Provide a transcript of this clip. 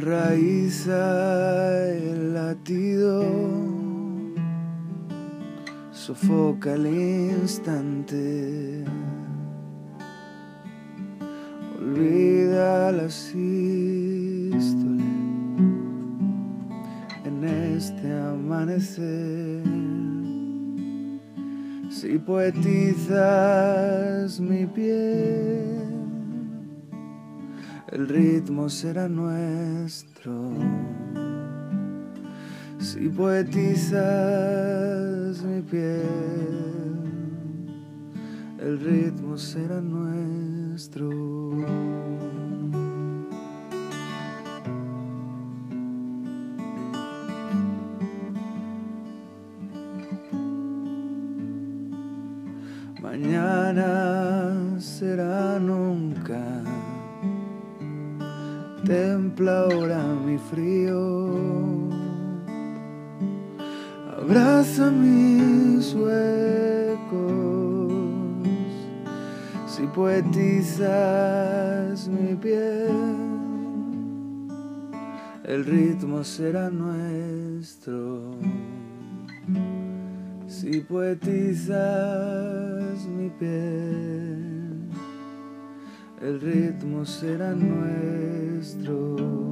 enraiza el latido, sofoca el instante, olvida la sístole en este amanecer. Si poetizas mi piel, el ritmo será nuestro. Si poetizas mi piel, el ritmo será nuestro. Mañana será nunca, templa ahora mi frío, abraza mis huecos. Si poetizas mi piel, el ritmo será nuestro. Si poetizas mi piel, el ritmo será nuestro.